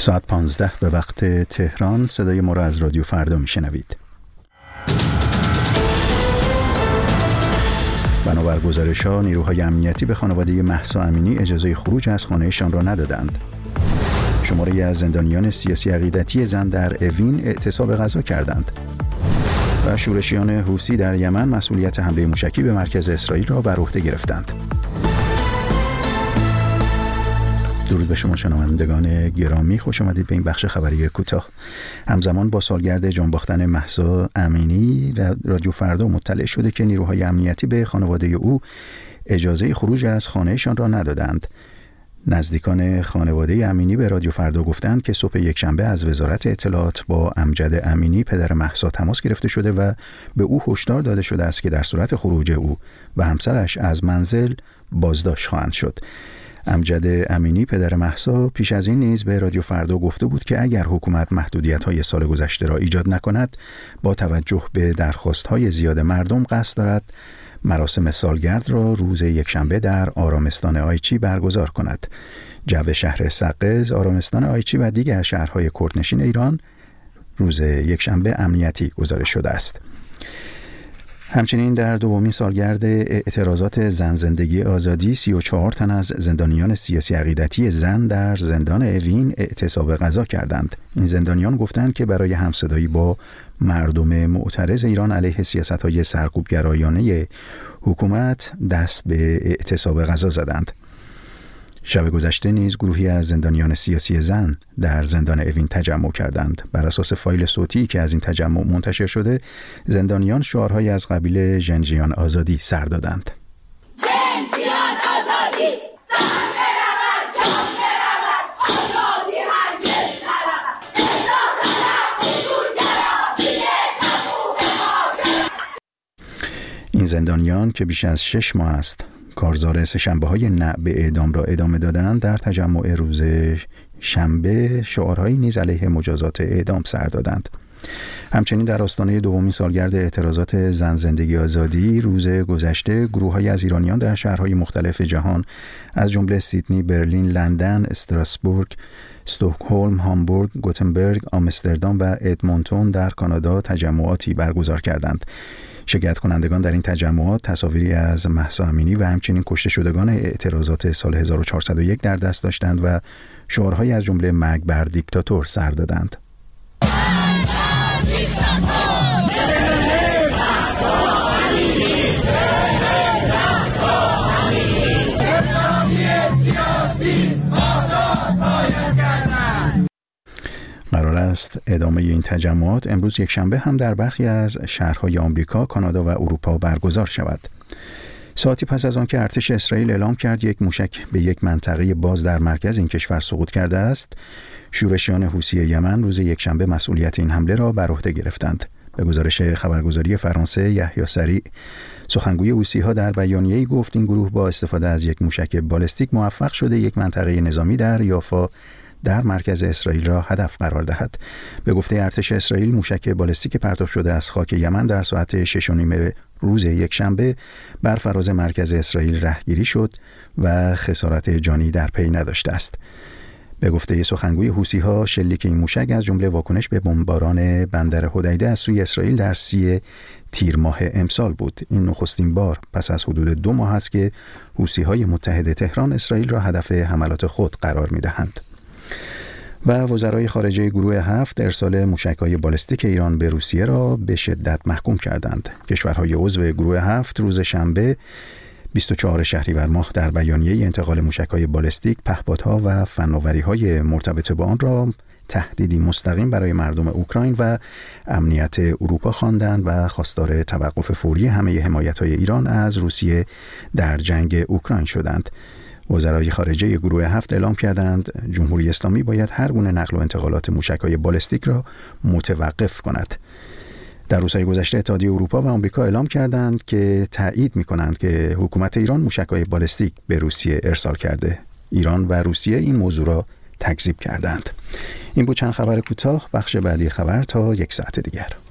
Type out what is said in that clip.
ساعت 15 به وقت تهران. صدای ما را از رادیو فردا میشنوید. بنابر گزارش‌ها نیروهای امنیتی به خانواده مهسا امینی اجازه خروج از خانه‌شان را ندادند. شماری از زندانیان سیاسی عقیدتی زن در اوین اعتصاب غذا کردند. و شورشیان حوثی در یمن مسئولیت حمله موشکی به مرکز اسرائیل را بر عهده گرفتند. درود به شما شنوندگان گرامی، خوش آمدید به این بخش خبری کوتاه. همزمان با سالگرد جانباختن مهسا امینی، رادیو فردا مطلع شده که نیروهای امنیتی به خانواده او اجازه خروج از خانهشان را ندادند. نزدیکان خانواده امینی به رادیو فردا گفتند که صبح یکشنبه از وزارت اطلاعات با امجد امینی پدر مهسا تماس گرفته شده و به او هشدار داده شده است که در صورت خروج او و همسرش از منزل بازداشت خواهند شد. امجد امینی پدر مهسا پیش از این نیز به رادیو فردا گفته بود که اگر حکومت محدودیت‌های سال گذشته را ایجاد نکند، با توجه به درخواست‌های زیاد مردم قصد دارد مراسم سالگرد را روز یکشنبه در آرامستان آیچی برگزار کند. جو شهر سقز، آرامستان آیچی و دیگر شهرهای کردنشین ایران روز یکشنبه امنیتی گزارش شده است. همچنین در دومین سالگرد اعتراضات زن زندگی آزادی 34 تن از زندانیان سیاسی عقیدتی زن در زندان اوین اعتصاب غذا کردند. این زندانیان گفتند که برای همصدایی با مردم معترض ایران علیه سیاست‌های سرکوبگرایانه حکومت دست به اعتصاب غذا زدند. شب گذشته نیز گروهی از زندانیان سیاسی زن در زندان اوین تجمع کردند. بر اساس فایل صوتی که از این تجمع منتشر شده، زندانیان شعارهایی از قبیل ژنجیان آزادی سر دادند. ژنجیان آزادی، این زندانیان که بیش از 6 ماه است کارزار سه‌شنبه‌های نه به اعدام را ادامه دادند، در تجمع روز شنبه شعارهایی نیز علیه مجازات اعدام سر دادند. همچنین در آستانه دومین سالگرد اعتراضات زن زندگی آزادی روز گذشته گروه‌هایی از ایرانیان در شهرهای مختلف جهان از جمله سیدنی، برلین، لندن، استراسبورگ، استکهلم، هامبورگ، گوتنبرگ، آمستردام و ادمونتون در کانادا تجمعاتی برگزار کردند. شرکت کنندگان در این تجمعات تصاویری از مهسا امینی و همچنین کشته شدگان اعتراضات سال 1401 در دست داشتند و شعارهایی از جمله مرگ بر دیکتاتور سر دادند. قرار است ادامه این تجمعات امروز یکشنبه هم در برخی از شهرهای آمریکا، کانادا و اروپا برگزار شود. ساعتی پس از آن که ارتش اسرائیل اعلام کرد یک موشک به یک منطقه باز در مرکز این کشور سقوط کرده است، شورشیان حوثی یمن روز یکشنبه مسئولیت این حمله را بر عهده گرفتند. به گزارش خبرگزاری فرانسه، یحیی سریع، سخنگوی حوثی‌ها در بیانیه‌ای گفت این گروه با استفاده از یک موشک بالستیک موفق شده یک منطقه نظامی در یافا در مرکز اسرائیل را هدف قرار دهد. به گفته ارتش اسرائیل، موشک بالستیک پرتاب شده از خاک یمن در ساعت 6:30 روز یکشنبه بر فراز مرکز اسرائیل رهگیری شد و خسارت جانی در پی نداشته است. به گفته سخنگوی حوثی‌ها، شلیک این موشک از جمله واکنش به بمباران بندر حدیده از سوی اسرائیل در 30 تیر ماه امسال بود. این نخستین بار پس از حدود 2 ماه است که حوثی‌های متحد تهران اسرائیل را هدف حملات خود قرار می‌دهند. و وزرای خارجه گروه 7 ارسال موشک‌های بالستیک ایران به روسیه را به شدت محکوم کردند. کشورهای عضو گروه 7 روز شنبه 24 شهریور ماه در بیانیه انتقال موشک‌های بالستیک، پهپادها و فناوری‌های مرتبط با آن را تهدیدی مستقیم برای مردم اوکراین و امنیت اروپا خواندند و خواستار توقف فوری همه حمایت‌های ایران از روسیه در جنگ اوکراین شدند. وزرای خارجه گروه 7 اعلام کردند جمهوری اسلامی باید هر گونه نقل و انتقالات موشک‌های بالستیک را متوقف کند. در روزهای گذشته اتحادیه اروپا و آمریکا اعلام کردند که تایید می‌کنند که حکومت ایران موشک‌های بالستیک به روسیه ارسال کرده. ایران و روسیه این موضوع را تکذیب کردند. این بود چند خبر کوتاه. بخش بعدی خبر تا 1 ساعت دیگر.